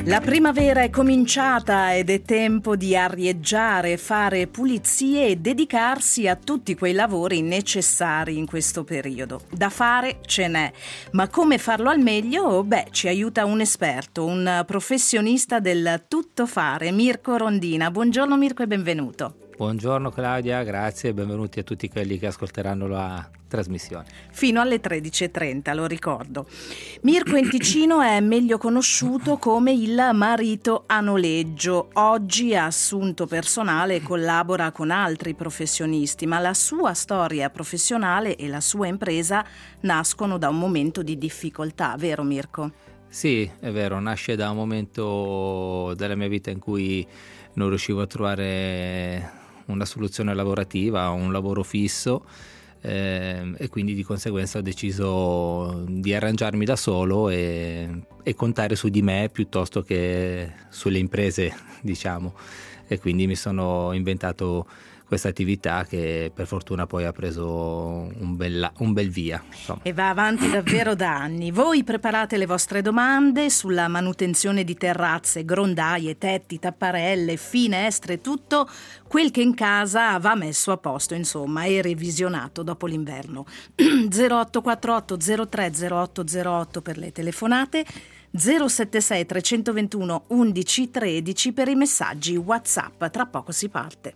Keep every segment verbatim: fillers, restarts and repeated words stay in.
La primavera è cominciata ed è tempo di arieggiare, fare pulizie e dedicarsi a tutti quei lavori necessari in questo periodo. Da fare ce n'è, ma come farlo al meglio? Beh, ci aiuta un esperto, un professionista del tuttofare, Mirko Rondina. Buongiorno Mirko e benvenuto. Buongiorno Claudia, grazie e benvenuti a tutti quelli che ascolteranno la trasmissione. Fino alle tredici e trenta, lo ricordo. Mirko in Ticino è meglio conosciuto come il marito a noleggio. Oggi ha assunto personale e collabora con altri professionisti, ma la sua storia professionale e la sua impresa nascono da un momento di difficoltà, vero Mirko? Sì, è vero, nasce da un momento della mia vita in cui non riuscivo a trovare una soluzione lavorativa, un lavoro fisso, eh, e quindi di conseguenza ho deciso di arrangiarmi da solo e, e contare su di me piuttosto che sulle imprese, diciamo, e quindi mi sono inventato questa attività che per fortuna poi ha preso un bel, un bel via. Insomma. E va avanti davvero da anni. Voi preparate le vostre domande sulla manutenzione di terrazze, grondaie, tetti, tapparelle, finestre, tutto quel che in casa va messo a posto, insomma, e revisionato dopo l'inverno. zero otto quattro otto zero tre zero otto zero otto per le telefonate, zero sette sei tre due uno undici tredici per i messaggi WhatsApp. Tra poco si parte.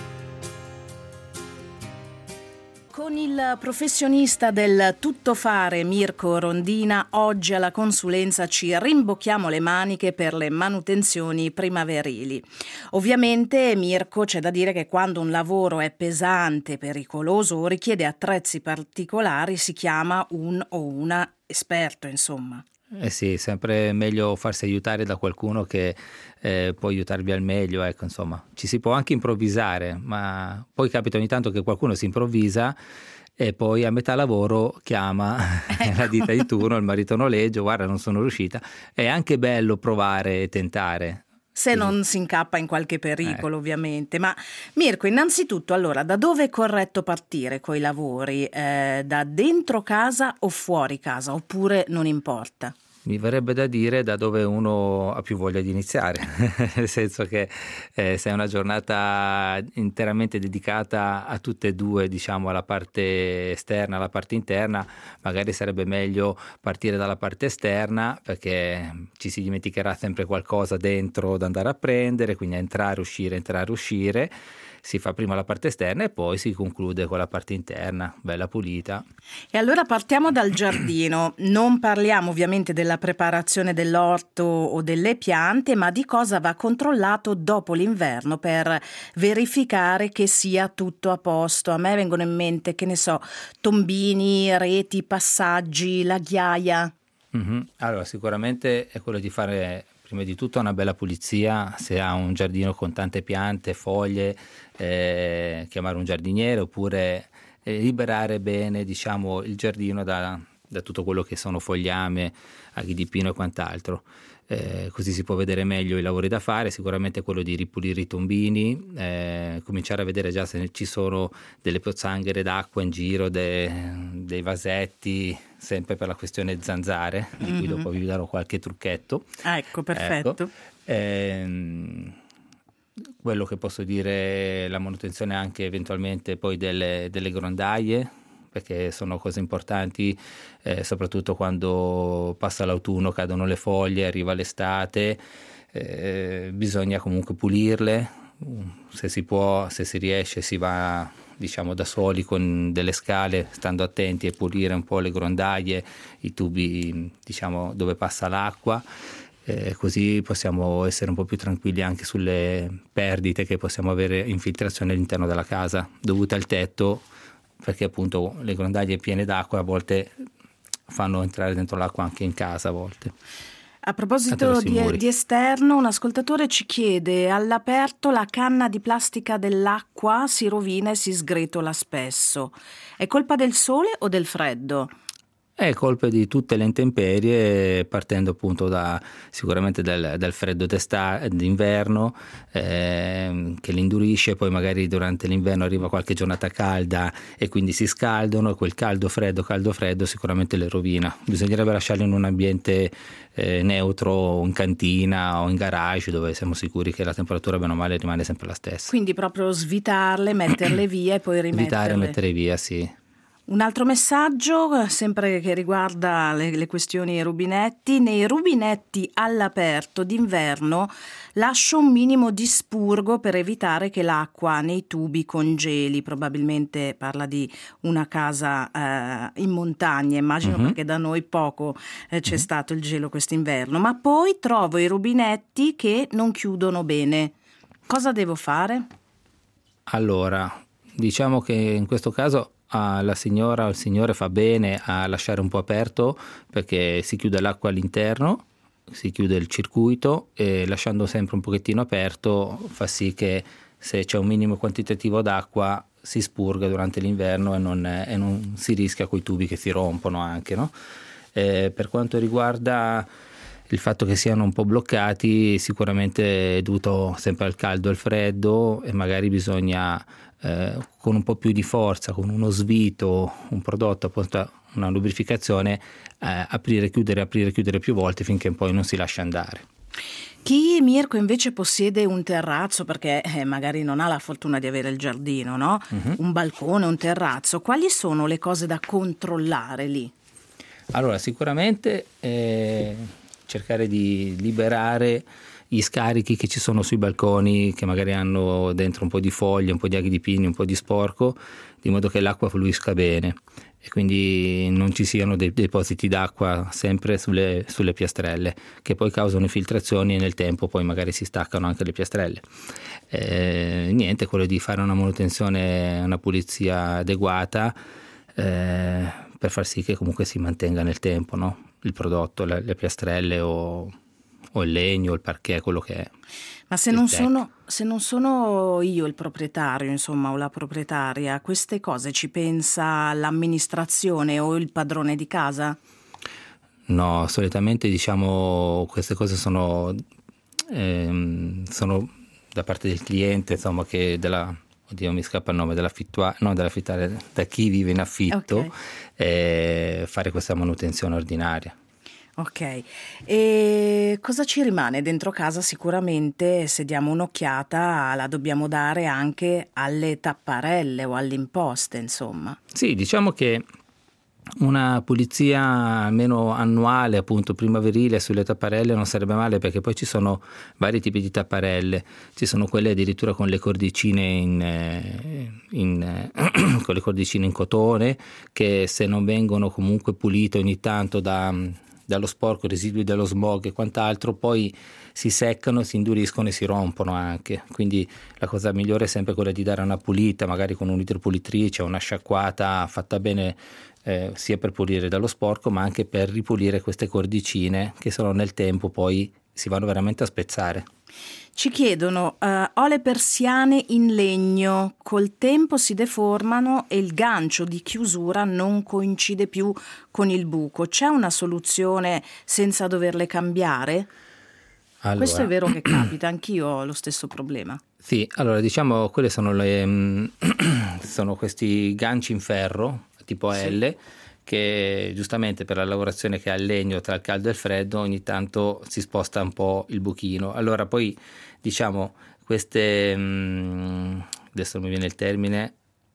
Con il professionista del tuttofare Mirko Rondina, oggi alla consulenza ci rimbocchiamo le maniche per le manutenzioni primaverili. Ovviamente, Mirko, c'è da dire che quando un lavoro è pesante, pericoloso o richiede attrezzi particolari si chiama un o una esperto, insomma. Eh sì, sempre meglio farsi aiutare da qualcuno che eh, può aiutarvi al meglio, ecco, insomma, ci si può anche improvvisare, ma poi capita ogni tanto che qualcuno si improvvisa e poi a metà lavoro chiama ecco. la ditta di turno, il marito a noleggio, guarda non sono riuscita. È anche bello provare e tentare. Se non si incappa in qualche pericolo, eh. ovviamente. Ma Mirko, innanzitutto, allora, da dove è corretto partire coi lavori? Eh, da dentro casa o fuori casa? Oppure non importa? Mi verrebbe da dire da dove uno ha più voglia di iniziare, nel senso che eh, se è una giornata interamente dedicata a tutte e due, diciamo alla parte esterna, alla parte interna, magari sarebbe meglio partire dalla parte esterna perché ci si dimenticherà sempre qualcosa dentro da andare a prendere, quindi entrare, uscire, entrare, uscire. Si fa prima la parte esterna e poi si conclude con la parte interna, bella pulita. E allora partiamo dal giardino. Non parliamo ovviamente della preparazione dell'orto o delle piante, ma di cosa va controllato dopo l'inverno per verificare che sia tutto a posto. A me vengono in mente, che ne so, tombini, reti, passaggi, la ghiaia. Mm-hmm. Allora, sicuramente è quello di fare prima di tutto una bella pulizia, se ha un giardino con tante piante, foglie, eh, chiamare un giardiniere oppure eh, liberare bene, diciamo, il giardino da, da tutto quello che sono fogliame, aghi di pino e quant'altro. Eh, così si può vedere meglio i lavori da fare, sicuramente quello di ripulire i tombini, eh, cominciare a vedere già se ci sono delle pozzanghere d'acqua in giro, de, dei vasetti, sempre per la questione zanzare, mm-hmm. di cui dopo vi darò qualche trucchetto. Ecco, perfetto. Ecco. Eh, quello che posso dire, la manutenzione anche eventualmente poi delle, delle grondaie, perché sono cose importanti, eh, soprattutto quando passa l'autunno, cadono le foglie, arriva l'estate, eh, bisogna comunque pulirle, se si può, se si riesce si va, diciamo, da soli con delle scale, stando attenti, e pulire un po' le grondaie, i tubi, diciamo, dove passa l'acqua. Eh, così possiamo essere un po' più tranquilli anche sulle perdite che possiamo avere, infiltrazioni all'interno della casa dovute al tetto, perché appunto le grondaie piene d'acqua a volte fanno entrare dentro l'acqua anche in casa a volte. A proposito di, di esterno, un ascoltatore ci chiede: all'aperto la canna di plastica dell'acqua si rovina e si sgretola spesso. È colpa del sole o del freddo? È colpa di tutte le intemperie, partendo appunto da sicuramente dal, dal freddo d'estate, d'inverno, eh, che li indurisce, poi magari durante l'inverno arriva qualche giornata calda e quindi si scaldano, e quel caldo freddo, caldo freddo sicuramente le rovina. Bisognerebbe lasciarli in un ambiente eh, neutro, in cantina o in garage, dove siamo sicuri che la temperatura bene o male rimane sempre la stessa. Quindi proprio svitarle, metterle via e poi rimetterle. Svitare e mettere via, sì. Un altro messaggio, sempre che riguarda le, le questioni rubinetti: nei rubinetti all'aperto d'inverno lascio un minimo di spurgo per evitare che l'acqua nei tubi congeli. Probabilmente parla di una casa eh, in montagna, immagino, uh-huh. perché da noi poco eh, c'è uh-huh. stato il gelo quest'inverno, ma poi trovo i rubinetti che non chiudono bene. Cosa devo fare? Allora, diciamo che in questo caso la signora o il signore fa bene a lasciare un po' aperto, perché si chiude l'acqua all'interno, si chiude il circuito, e lasciando sempre un pochettino aperto fa sì che se c'è un minimo quantitativo d'acqua si spurga durante l'inverno e non, e non si rischia coi tubi che si rompono anche, no? Eh, per quanto riguarda il fatto che siano un po' bloccati, sicuramente è dovuto sempre al caldo e al freddo, e magari bisogna eh, con un po' più di forza, con uno svito, un prodotto, appunto una lubrificazione, eh, aprire, chiudere, aprire, chiudere più volte finché poi non si lascia andare. Chi, Mirko, invece possiede un terrazzo, perché eh, magari non ha la fortuna di avere il giardino, no? Uh-huh. Un balcone, un terrazzo, quali sono le cose da controllare lì? Allora, sicuramente eh, cercare di liberare gli scarichi che ci sono sui balconi, che magari hanno dentro un po' di foglie, un po' di aghi di pini, un po' di sporco, di modo che l'acqua fluisca bene e quindi non ci siano dei depositi d'acqua sempre sulle, sulle piastrelle, che poi causano infiltrazioni e nel tempo poi magari si staccano anche le piastrelle. Eh, niente, quello di fare una manutenzione, una pulizia adeguata, eh, per far sì che comunque si mantenga nel tempo, no? Il prodotto, le, le piastrelle o, o il legno, il parquet, quello che è. Ma se non, sono, se non sono io il proprietario, insomma, o la proprietaria, queste cose ci pensa l'amministrazione o il padrone di casa? No, solitamente diciamo queste cose sono, ehm, sono da parte del cliente, insomma, che della... Oddio, mi scappa il nome, dell'affittuario, no, dell'affittare, da chi vive in affitto, okay. E fare questa manutenzione ordinaria. Ok, e cosa ci rimane dentro casa? Sicuramente, se diamo un'occhiata, la dobbiamo dare anche alle tapparelle o alle imposte, insomma. Sì, diciamo che una pulizia almeno annuale, appunto primaverile, sulle tapparelle non sarebbe male, perché poi ci sono vari tipi di tapparelle, ci sono quelle addirittura con le cordicine in, in con le cordicine in cotone, che se non vengono comunque pulite ogni tanto da, dallo sporco, residui dello smog e quant'altro, poi si seccano, si induriscono e si rompono anche. Quindi la cosa migliore è sempre quella di dare una pulita, magari con un'idropulitrice o una sciacquata fatta bene, Eh, sia per pulire dallo sporco ma anche per ripulire queste cordicine che sono nel tempo poi si vanno veramente a spezzare. Ci chiedono, uh, ho le persiane in legno, col tempo si deformano e il gancio di chiusura non coincide più con il buco, c'è una soluzione senza doverle cambiare? Allora. Questo è vero che capita, anch'io ho lo stesso problema. Sì, allora diciamo quelle sono le sono questi ganci in ferro tipo L, sì, che giustamente per la lavorazione che ha il legno tra il caldo e il freddo ogni tanto si sposta un po' il buchino. Allora poi diciamo queste, mh, adesso non mi viene il termine,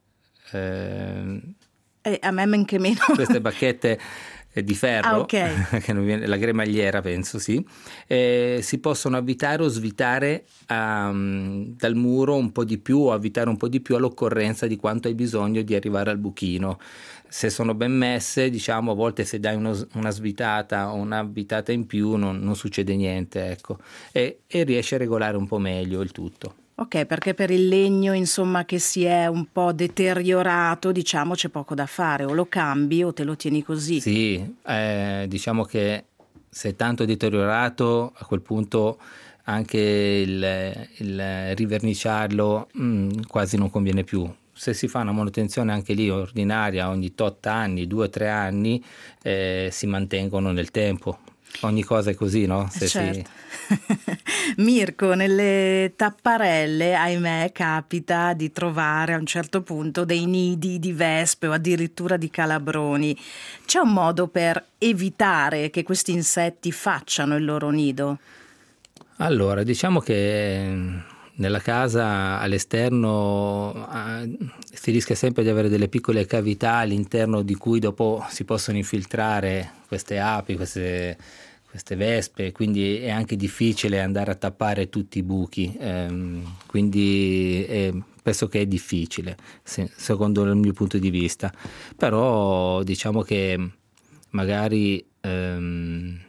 eh, eh, a me men che meno. Queste bacchette di ferro, ah, okay. che non viene, la cremagliera penso, sì, eh, si possono avvitare o svitare um, dal muro un po' di più, o avvitare un po' di più all'occorrenza di quanto hai bisogno di arrivare al buchino. Se sono ben messe, diciamo, a volte se dai uno, una svitata o una avvitata in più non, non succede niente, ecco, e, e riesci a regolare un po' meglio il tutto. Ok, perché per il legno, insomma, che si è un po' deteriorato, diciamo, c'è poco da fare, o lo cambi o te lo tieni così. Sì, eh, diciamo che se è tanto deteriorato, a quel punto anche il, il riverniciarlo mh, quasi non conviene più. se si fa una manutenzione anche lì ordinaria ogni tot anni, due o tre anni, eh, si mantengono nel tempo. Ogni cosa è così, no? Se certo. si... Mirko, nelle tapparelle, ahimè, capita di trovare a un certo punto dei nidi di vespe o addirittura di calabroni. C'è un modo per evitare che questi insetti facciano il loro nido? Allora, diciamo che nella casa all'esterno eh, si rischia sempre di avere delle piccole cavità all'interno di cui dopo si possono infiltrare queste api, queste, queste vespe, quindi è anche difficile andare a tappare tutti i buchi, ehm, quindi è, penso che è difficile, se, secondo il mio punto di vista, però diciamo che magari... Ehm,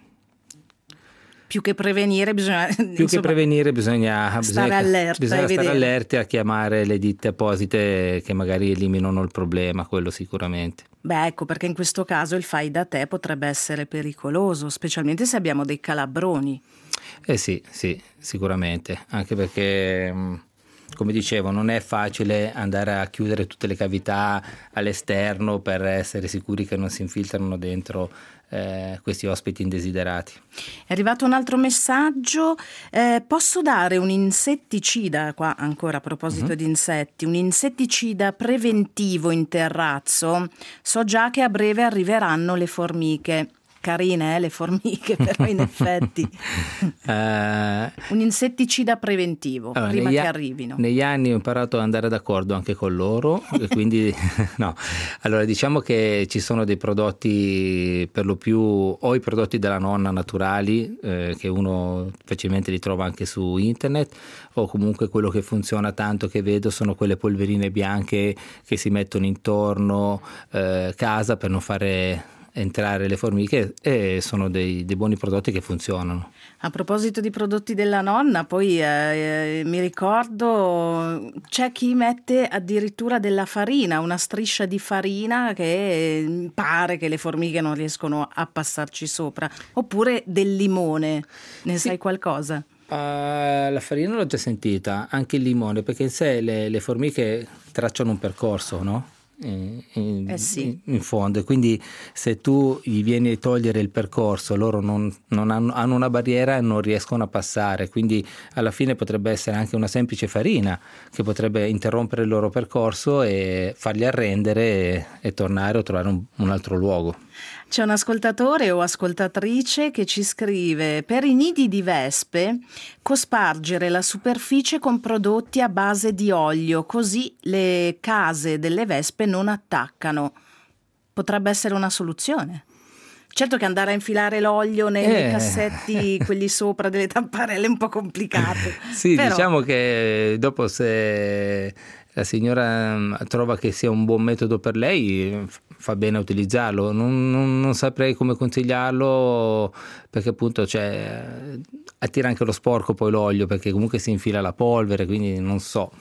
Più che prevenire bisogna, più insomma, che prevenire bisogna stare bisogna, allerta, bisogna stare vedere. allerti a chiamare le ditte apposite che magari eliminano il problema, quello sicuramente. Beh, ecco, perché in questo caso il fai da te potrebbe essere pericoloso, specialmente se abbiamo dei calabroni. Eh sì, sì, sicuramente, anche perché, come dicevo, non è facile andare a chiudere tutte le cavità all'esterno per essere sicuri che non si infiltrano dentro eh, questi ospiti indesiderati. È arrivato un altro messaggio, eh, posso dare un insetticida, qua ancora a proposito uh-huh. di insetti, un insetticida preventivo in terrazzo? So già che a breve arriveranno le formiche. Carine, eh, le formiche, però in effetti uh, un insetticida preventivo allora, prima che a- arrivino. Negli anni ho imparato ad andare d'accordo anche con loro, e quindi no. Allora diciamo che ci sono dei prodotti per lo più o i prodotti della nonna naturali eh, che uno facilmente li trova anche su internet, o comunque quello che funziona tanto che vedo sono quelle polverine bianche che si mettono intorno eh, casa per non fare entrare le formiche, e sono dei, dei buoni prodotti che funzionano. A proposito di prodotti della nonna, poi eh, mi ricordo c'è chi mette addirittura della farina, una striscia di farina che pare che le formiche non riescono a passarci sopra, oppure del limone, ne sì. sai qualcosa? Uh, la farina l'ho già sentita, anche il limone, perché in sé le, le formiche tracciano un percorso, no? In, in, eh sì. in fondo, quindi se tu gli vieni a togliere il percorso, loro non, non hanno, hanno una barriera e non riescono a passare, quindi alla fine potrebbe essere anche una semplice farina che potrebbe interrompere il loro percorso e farli arrendere e, e tornare o trovare un, un altro luogo. C'è un ascoltatore o ascoltatrice che ci scrive: per i nidi di vespe cospargere la superficie con prodotti a base di olio, così le case delle vespe non attaccano. Potrebbe essere una soluzione. Certo che andare a infilare l'olio nei eh. cassetti, quelli sopra delle tapparelle, è un po' complicato. Sì, però... diciamo che dopo, se la signora trova che sia un buon metodo per lei, fa bene a utilizzarlo. Non, non, non saprei come consigliarlo, perché appunto cioè, attira anche lo sporco poi l'olio, perché comunque si infila la polvere, quindi non so.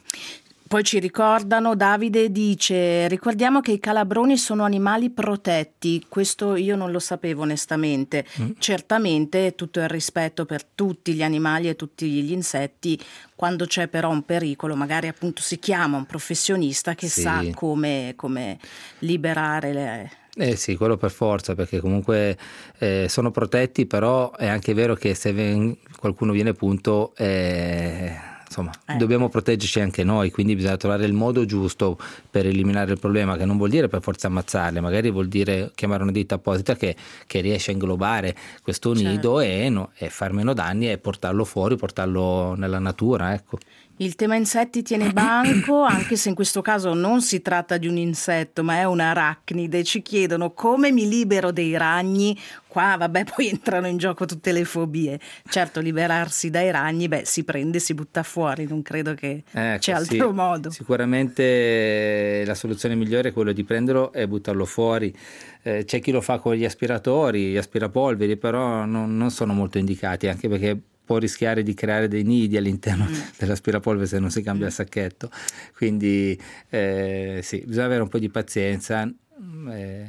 Poi ci ricordano, Davide dice: ricordiamo che i calabroni sono animali protetti. Questo io non lo sapevo onestamente. Mm. Certamente tutto il rispetto per tutti gli animali e tutti gli insetti. Quando c'è però un pericolo, magari appunto si chiama un professionista che sì. sa come, come liberare le... Eh sì, quello per forza, perché comunque eh, sono protetti, però è anche vero che se ven- qualcuno viene punto... Eh... Insomma, eh. dobbiamo proteggerci anche noi, quindi bisogna trovare il modo giusto per eliminare il problema, che non vuol dire per forza ammazzarle, magari vuol dire chiamare una ditta apposita che, che riesce a inglobare questo certo. nido e, no, e far meno danni e portarlo fuori, portarlo nella natura, ecco. Il tema insetti tiene banco, anche se in questo caso non si tratta di un insetto, ma è un'arachnide. Ci chiedono come mi libero dei ragni. Qua, vabbè, poi entrano in gioco tutte le fobie. Certo, liberarsi dai ragni, beh, si prende e si butta fuori. Non credo che ecco, c'è altro sì. modo. Sicuramente la soluzione migliore è quella di prenderlo e buttarlo fuori. Eh, c'è chi lo fa con gli aspiratori, gli aspirapolveri, però non, non sono molto indicati, anche perché può rischiare di creare dei nidi all'interno mm. dell'aspirapolvere se non si cambia mm. il sacchetto, quindi eh, sì, bisogna avere un po' di pazienza. Eh.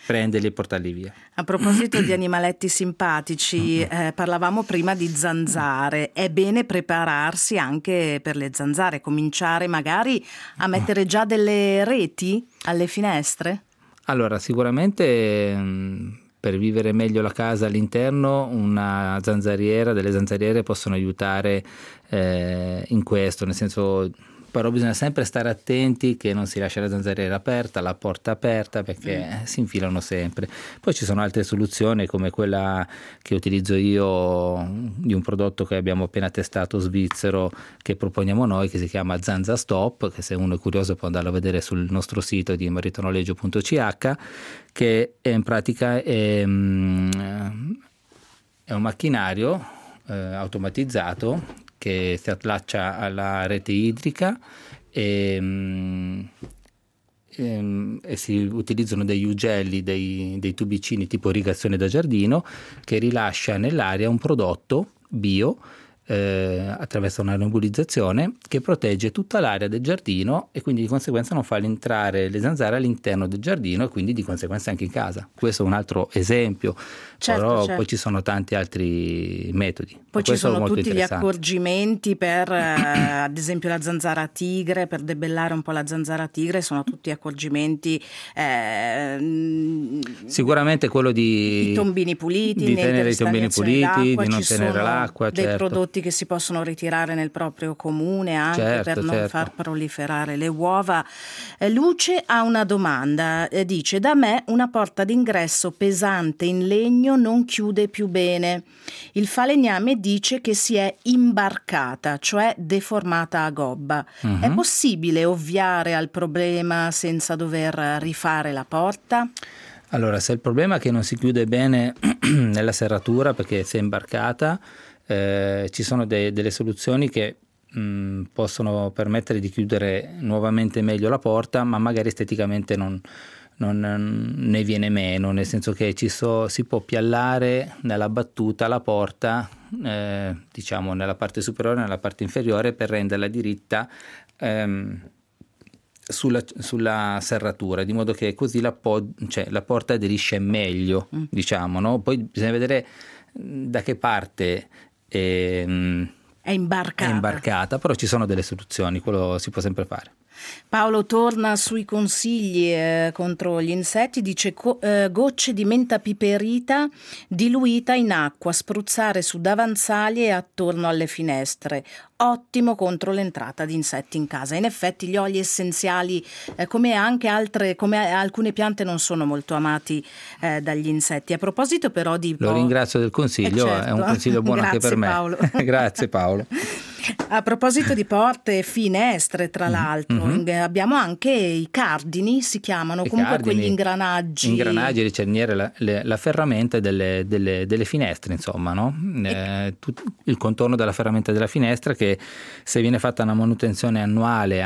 prenderli e portarli via. A proposito di animaletti simpatici, eh, parlavamo prima di zanzare. È bene prepararsi anche per le zanzare, cominciare magari a mettere già delle reti alle finestre? Allora, sicuramente mh, per vivere meglio la casa all'interno una zanzariera, delle zanzariere possono aiutare eh, in questo, nel senso, però bisogna sempre stare attenti che non si lascia la zanzariera aperta, la porta aperta, perché mm. si infilano sempre. Poi ci sono altre soluzioni come quella che utilizzo io di un prodotto che abbiamo appena testato svizzero che proponiamo noi, che si chiama Zanza Stop, che se uno è curioso può andarlo a vedere sul nostro sito di maritonoleggio punto c h, che è in pratica è, è un macchinario eh, automatizzato che si allaccia alla rete idrica e, e, e si utilizzano degli ugelli, dei, dei tubicini tipo irrigazione da giardino, che rilascia nell'aria un prodotto bio eh, attraverso una nebulizzazione che protegge tutta l'area del giardino e quindi di conseguenza non fa entrare le zanzare all'interno del giardino e quindi di conseguenza anche in casa. Questo è un altro esempio, certo, però certo. Poi ci sono tanti altri metodi. Poi ci sono tutti gli accorgimenti per eh, ad esempio la zanzara tigre, per debellare un po' la zanzara tigre, sono tutti accorgimenti eh, sicuramente quello di i tombini puliti, di tenere i tombini puliti, di non ci tenere sono l'acqua, dei certo. prodotti che si possono ritirare nel proprio comune anche certo, per non certo. far proliferare le uova. eh, Luce ha una domanda, eh, dice: da me una porta d'ingresso pesante in legno non chiude più bene, il falegname dice che si è imbarcata, cioè deformata a gobba. Uh-huh. È possibile ovviare al problema senza dover rifare la porta? Allora, se il problema è che non si chiude bene nella serratura perché si è imbarcata, eh, ci sono de- delle soluzioni che mh, possono permettere di chiudere nuovamente meglio la porta, ma magari esteticamente non, non ne viene meno, nel senso che ci so, si può piallare nella battuta la porta, eh, diciamo nella parte superiore e nella parte inferiore, per renderla diritta ehm, sulla, sulla serratura, di modo che così la, po- cioè, la porta aderisce meglio, mm. diciamo, no? Poi bisogna vedere da che parte ehm, è imbarcata. è imbarcata, però ci sono delle soluzioni, quello si può sempre fare. Paolo torna sui consigli eh, contro gli insetti, dice co- eh, gocce di menta piperita diluita in acqua, spruzzare su davanzali e attorno alle finestre, ottimo contro l'entrata di insetti in casa. In effetti gli oli essenziali eh, come anche altre, come alcune piante, non sono molto amati eh, dagli insetti. A proposito però di lo po- ringrazio del consiglio, eh certo. È un consiglio buono anche per me. Paolo. Grazie Paolo. A proposito di porte e finestre, tra l'altro, mm-hmm. abbiamo anche i cardini, si chiamano, I comunque cardini, quegli ingranaggi. Ingranaggi, le cerniere, la, le, la ferramenta delle, delle, delle finestre, insomma, no? Eh, tut, il contorno della ferramenta della finestra, che se viene fatta una manutenzione annuale,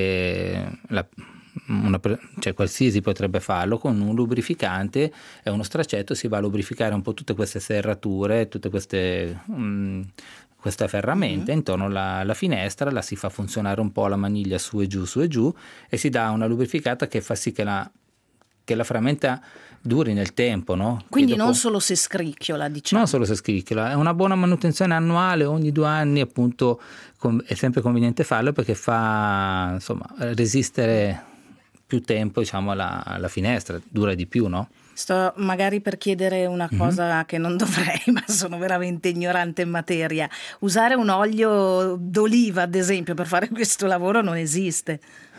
anche la, una, cioè qualsiasi potrebbe farlo, con un lubrificante e uno stracetto si va a lubrificare un po' tutte queste serrature, tutte queste... Um, questa ferramenta mm-hmm. intorno alla, alla finestra, la si fa funzionare un po' la maniglia su e giù, su e giù, e si dà una lubrificata che fa sì che la, che la ferramenta duri nel tempo, no? Quindi dopo, non solo se scricchiola, diciamo. Non solo se scricchiola, è una buona manutenzione annuale, ogni due anni appunto è sempre conveniente farlo, perché fa insomma resistere più tempo, diciamo, alla, alla finestra, dura di più, no? Sto magari per chiedere una cosa mm-hmm. che non dovrei, ma sono veramente ignorante in materia. Usare un olio d'oliva, ad esempio, per fare questo lavoro non esiste.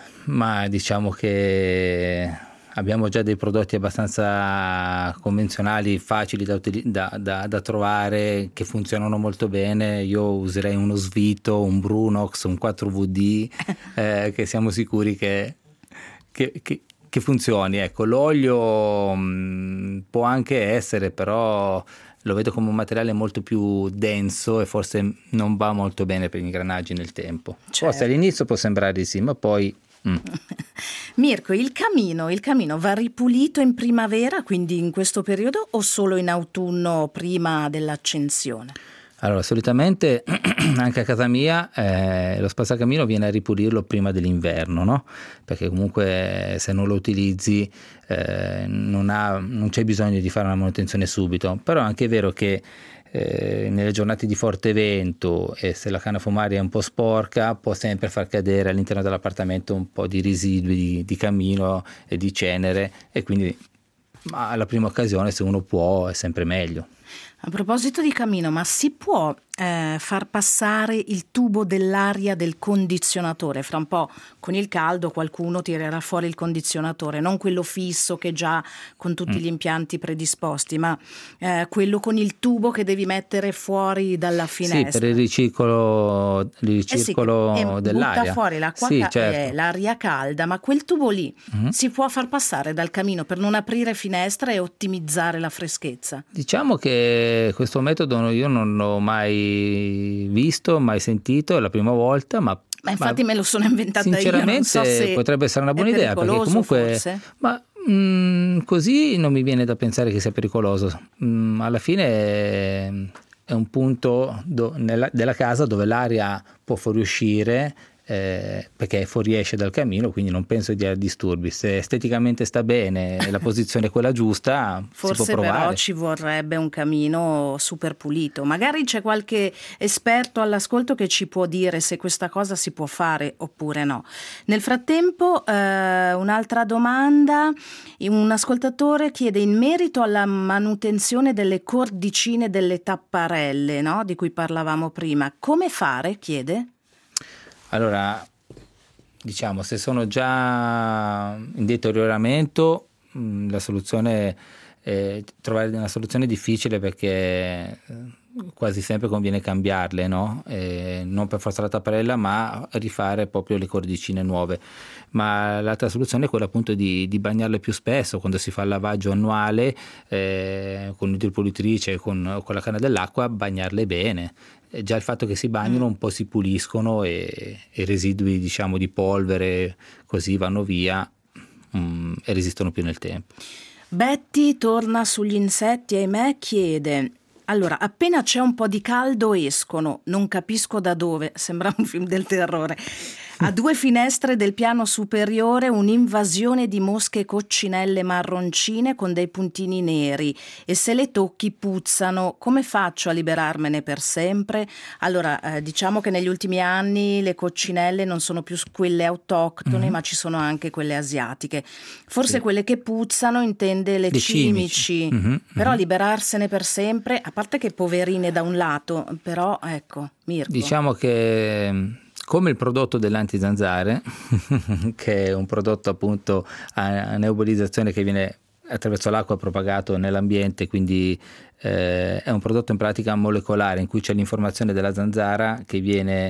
Ma diciamo che abbiamo già dei prodotti abbastanza convenzionali, facili da, da, da, da trovare, che funzionano molto bene. Io userei uno Svito, un Brunox, un quattro V D, eh, che siamo sicuri che... che, che che funzioni. Ecco, l'olio mh, può anche essere, però lo vedo come un materiale molto più denso e forse non va molto bene per gli ingranaggi nel tempo. Certo. Forse all'inizio può sembrare di sì, ma poi mm. Mirko, il camino, il camino va ripulito in primavera, quindi in questo periodo, o solo in autunno prima dell'accensione? Allora, solitamente anche a casa mia eh, lo spazzacamino viene a ripulirlo prima dell'inverno, no? Perché comunque se non lo utilizzi eh, non, ha, non c'è bisogno di fare una manutenzione subito, però è anche vero che eh, nelle giornate di forte vento e se la canna fumaria è un po' sporca può sempre far cadere all'interno dell'appartamento un po' di residui di, di camino e di cenere, e quindi ma alla prima occasione, se uno può, è sempre meglio. A proposito di camino, ma si può eh, far passare il tubo dell'aria del condizionatore? Fra un po' con il caldo qualcuno tirerà fuori il condizionatore, non quello fisso che già con tutti mm. gli impianti predisposti, ma eh, quello con il tubo che devi mettere fuori dalla finestra. Sì, per il riciclo, il ricircolo eh sì, dell'aria. Butta fuori l'acqua, sì, ca- certo. eh, l'aria calda, ma quel tubo lì mm-hmm. si può far passare dal camino per non aprire finestra e ottimizzare la freschezza? Diciamo che questo metodo io non l'ho mai visto, mai sentito, è la prima volta, ma Ma infatti ma me lo sono inventata sinceramente io, non so se potrebbe essere una buona idea, perché comunque forse. ma mh, così non mi viene da pensare che sia pericoloso. Mh, alla fine è, è un punto do, nella, della casa dove l'aria può fuoriuscire eh, perché fuoriesce dal camino, quindi non penso dia disturbi. Se esteticamente sta bene e la posizione è quella giusta, forse si può provare. Però ci vorrebbe un camino super pulito. Magari c'è qualche esperto all'ascolto che ci può dire se questa cosa si può fare oppure no. Nel frattempo eh, un'altra domanda, un ascoltatore chiede in merito alla manutenzione delle cordicine delle tapparelle, no? Di cui parlavamo prima, come fare? Chiede. Allora, diciamo, se sono già in deterioramento, mh, la soluzione è trovare una soluzione difficile, perché quasi sempre conviene cambiarle, no? E non per forza la tapparella, ma rifare proprio le cordicine nuove. Ma l'altra soluzione è quella appunto di, di bagnarle più spesso, quando si fa il lavaggio annuale eh, con l'idropulitrice, con, con la canna dell'acqua, bagnarle bene. Già il fatto che si bagnino un po' si puliscono e i residui, diciamo, di polvere così vanno via um, e resistono più nel tempo. Betty torna sugli insetti, ahimè, chiede: allora, appena c'è un po' di caldo escono, non capisco da dove, sembra un film del terrore. A due finestre del piano superiore un'invasione di mosche coccinelle marroncine con dei puntini neri, e se le tocchi puzzano. Come faccio a liberarmene per sempre? Allora, eh, diciamo che negli ultimi anni le coccinelle non sono più quelle autoctone, mm-hmm. ma ci sono anche quelle asiatiche. Forse sì. Quelle che puzzano intende le, le cimici, cimici. Mm-hmm. Però mm-hmm. liberarsene per sempre, a parte che poverine da un lato, però ecco, Mirko. Diciamo che come il prodotto dell'antizanzare, che è un prodotto appunto a nebulizzatzione che viene attraverso l'acqua propagato nell'ambiente, quindi eh, è un prodotto in pratica molecolare in cui c'è l'informazione della zanzara che viene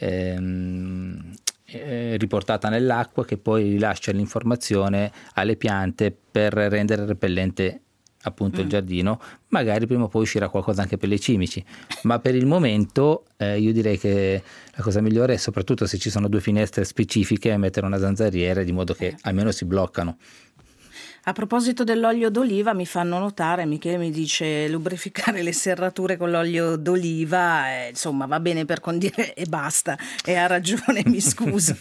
ehm, eh, riportata nell'acqua, che poi rilascia l'informazione alle piante per rendere repellente appunto mm. il giardino. Magari prima o poi uscirà qualcosa anche per le cimici, ma per il momento eh, io direi che la cosa migliore è, soprattutto se ci sono due finestre specifiche, mettere una zanzariera di modo che eh. almeno si bloccano. A proposito dell'olio d'oliva, mi fanno notare, Michele mi dice lubrificare le serrature con l'olio d'oliva, eh, insomma va bene per condire e basta, e ha ragione, mi scuso.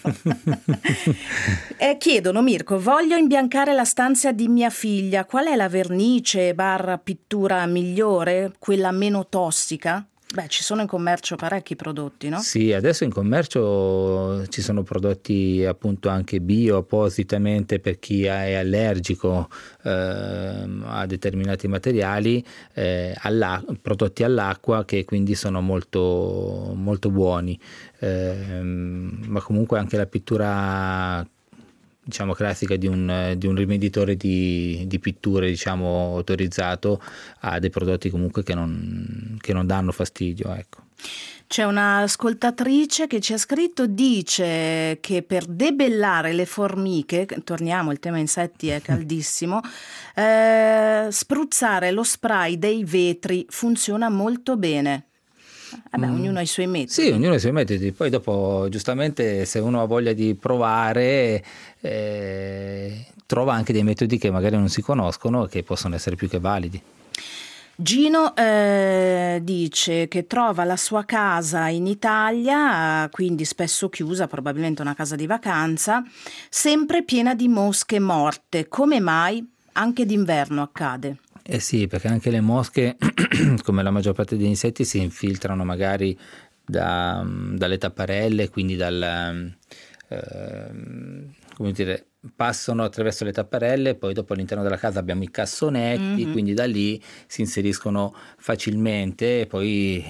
eh, chiedono, Mirko, voglio imbiancare la stanza di mia figlia, qual è la vernice barra pittura migliore, quella meno tossica? Beh, ci sono in commercio parecchi prodotti, no? Sì, adesso in commercio ci sono prodotti appunto anche bio, appositamente per chi è allergico eh, a determinati materiali, eh, alla, prodotti all'acqua, che quindi sono molto, molto buoni. Eh, ma comunque anche la pittura, diciamo, classica di un, di un rivenditore di, di pitture, diciamo, autorizzato, ha dei prodotti comunque che non, che non danno fastidio, ecco. C'è un'ascoltatrice che ci ha scritto, dice che per debellare le formiche, torniamo, il tema insetti è caldissimo, eh, spruzzare lo spray dei vetri funziona molto bene. Vabbè, mm. ognuno ha i suoi metodi. Sì, ognuno ha i suoi metodi. Poi dopo, giustamente, se uno ha voglia di provare, eh, trova anche dei metodi che magari non si conoscono e che possono essere più che validi. Gino eh, dice che trova la sua casa in Italia, quindi spesso chiusa, probabilmente una casa di vacanza, sempre piena di mosche morte. Come mai? Anche d'inverno accade. Eh sì, perché anche le mosche, come la maggior parte degli insetti, si infiltrano magari da, dalle tapparelle, quindi dal, eh, come dire, passano attraverso le tapparelle, poi dopo all'interno della casa abbiamo i cassonetti, mm-hmm. quindi da lì si inseriscono facilmente e poi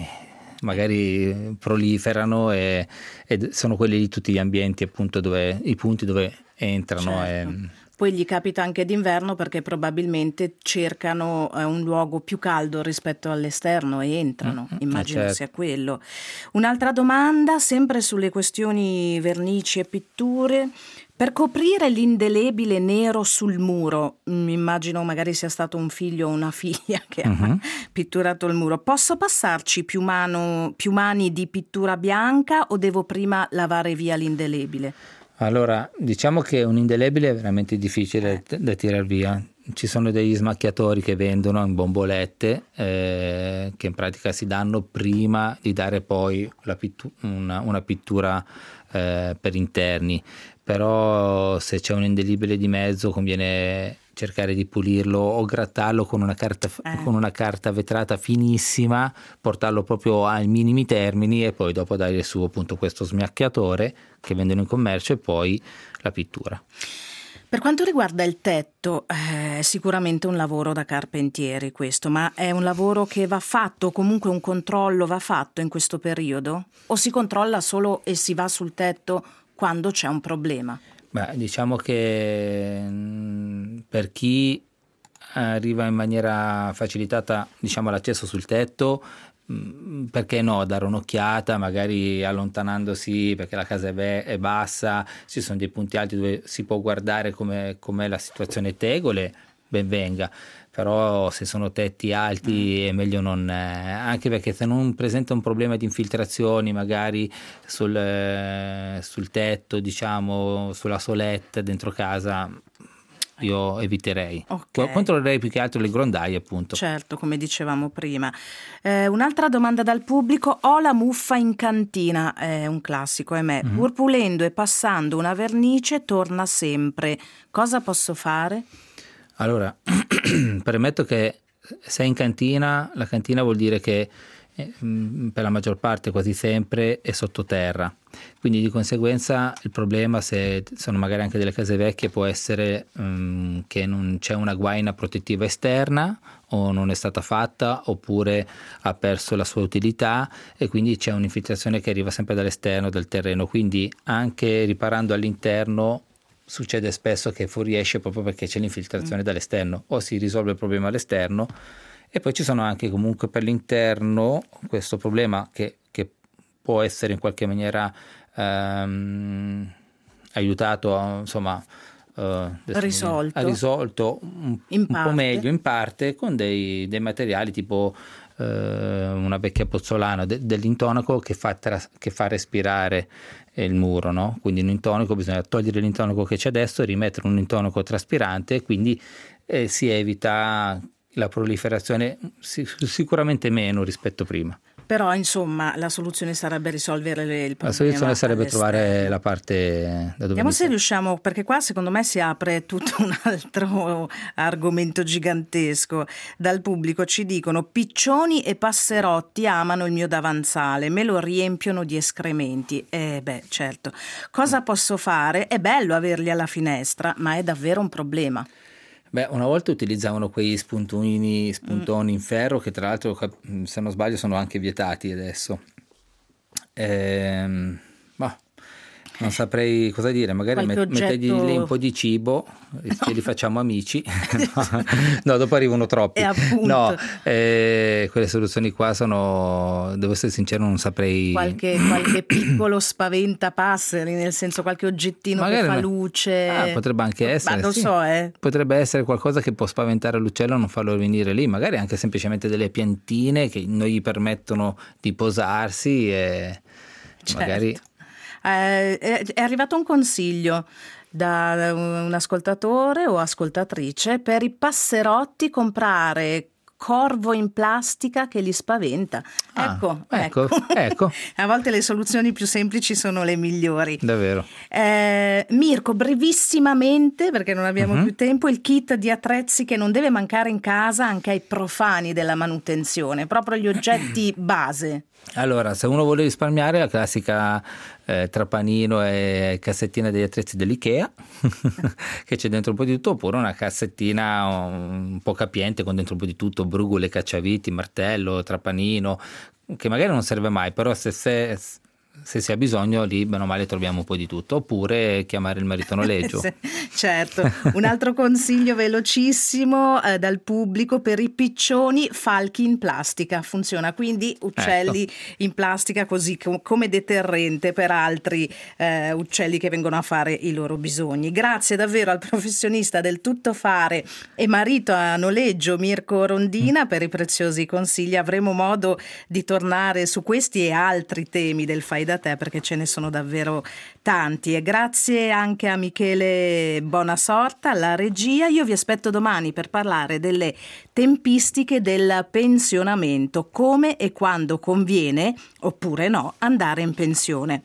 magari proliferano e, e sono quelli di tutti gli ambienti, appunto, dove i punti dove entrano. Certo. E, Poi gli capita anche d'inverno perché probabilmente cercano eh, un luogo più caldo rispetto all'esterno e entrano, mm-hmm. immagino certo. sia quello. Un'altra domanda, sempre sulle questioni vernici e pitture. Per coprire l'indelebile nero sul muro, immagino magari sia stato un figlio o una figlia che uh-huh. ha pitturato il muro, posso passarci più, mano, più mani di pittura bianca o devo prima lavare via l'indelebile? Allora, diciamo che un indelebile è veramente difficile eh. da tirar via. Ci sono degli smacchiatori che vendono in bombolette eh, che in pratica si danno prima di dare poi la pittu- una, una pittura eh, per interni. Però se c'è un indelebile di mezzo conviene cercare di pulirlo o grattarlo con una carta, eh. con una carta vetrata finissima, portarlo proprio ai minimi termini e poi dopo dare su appunto questo smacchiatore che vendono in commercio e poi la pittura. Per quanto riguarda il tetto, è eh, sicuramente un lavoro da carpentieri questo, ma è un lavoro che va fatto, comunque un controllo va fatto in questo periodo? O si controlla solo e si va sul tetto quando c'è un problema? Beh, diciamo che mh, per chi arriva in maniera facilitata, diciamo, all'accesso sul tetto, mh, perché no, dare un'occhiata, magari allontanandosi perché la casa è, be- è bassa, ci sono dei punti alti dove si può guardare come com'è la situazione tegole, ben venga. Però se sono tetti alti è meglio non, eh, anche perché se non presenta un problema di infiltrazioni magari sul, eh, sul tetto, diciamo sulla soletta dentro casa, io eviterei. Okay. Controllerei più che altro le grondaie, appunto. Certo, come dicevamo prima. Eh, un'altra domanda dal pubblico: ho la muffa in cantina, è un classico, è me. Mm-hmm. Pur pulendo e passando una vernice torna sempre. Cosa posso fare? Allora, premetto che se è in cantina, la cantina vuol dire che eh, per la maggior parte, quasi sempre, è sottoterra. Quindi di conseguenza il problema, se sono magari anche delle case vecchie, può essere um, che non c'è una guaina protettiva esterna o non è stata fatta oppure ha perso la sua utilità e quindi c'è un'infiltrazione che arriva sempre dall'esterno del terreno. Quindi anche riparando all'interno succede spesso che fuoriesce proprio perché c'è l'infiltrazione mm. dall'esterno, o si risolve il problema all'esterno e poi ci sono anche comunque per l'interno questo problema che, che può essere in qualche maniera ehm, aiutato, insomma uh, risolto, ha risolto un, un po' meglio in parte con dei, dei materiali tipo uh, una vecchia pozzolana de, dell'intonaco che fa, tra, che fa respirare il muro, no? Quindi un intonaco, bisogna togliere l'intonaco che c'è adesso e rimettere un intonaco traspirante e quindi eh, si evita la proliferazione sicuramente meno rispetto prima. Però insomma la soluzione sarebbe risolvere il problema. La soluzione sarebbe trovare la parte da dove vediamo se riusciamo, perché qua secondo me si apre tutto un altro argomento gigantesco. Dal pubblico ci dicono: piccioni e passerotti amano il mio davanzale, me lo riempiono di escrementi. Eh beh, certo. Cosa posso fare? È bello averli alla finestra, ma è davvero un problema. Beh, una volta utilizzavano quei spuntoni, spuntoni mm. in ferro che tra l'altro, se non sbaglio, sono anche vietati adesso. Ehm, bah, non saprei cosa dire, magari met- oggetto... mettegli lì un po' di cibo e no. li facciamo amici. no, no, dopo arrivano troppi. No, eh, quelle soluzioni qua sono, devo essere sincero, non saprei. Qualche, qualche piccolo spaventapasseri, nel senso qualche oggettino magari che fa luce. Ah, potrebbe anche essere. Ma lo sì. so, eh. Potrebbe essere qualcosa che può spaventare l'uccello e non farlo venire lì, magari anche semplicemente delle piantine che non gli permettono di posarsi e certo. magari. Eh, è arrivato un consiglio da un ascoltatore o ascoltatrice: per i passerotti comprare corvo in plastica che li spaventa. Ah, ecco, ecco, ecco. ecco. A volte le soluzioni più semplici sono le migliori. Davvero. Eh, Mirko, brevissimamente, perché non abbiamo Mhm. più tempo, il kit di attrezzi che non deve mancare in casa anche ai profani della manutenzione, proprio gli oggetti base. Allora, se uno vuole risparmiare, la classica eh, trapanino e cassettina degli attrezzi dell'IKEA, che c'è dentro un po' di tutto, oppure una cassettina un po' capiente con dentro un po' di tutto, brugole, cacciaviti, martello, trapanino, che magari non serve mai, però se, se, se si ha bisogno lì, bene o male, troviamo un po' di tutto, oppure chiamare il marito a noleggio. Certo, un altro consiglio velocissimo eh, dal pubblico per i piccioni: falchi in plastica. Funziona, quindi uccelli Ecco. in plastica, così com- come deterrente per altri eh, uccelli che vengono a fare i loro bisogni. Grazie davvero al professionista del tuttofare e marito a noleggio Mirko Rondina per i preziosi consigli. Avremo modo di tornare su questi e altri temi del fai da te, perché ce ne sono davvero tanti, e grazie anche a Michele Bonasorta alla regia. Io vi aspetto domani per parlare delle tempistiche del pensionamento, come e quando conviene oppure no andare in pensione.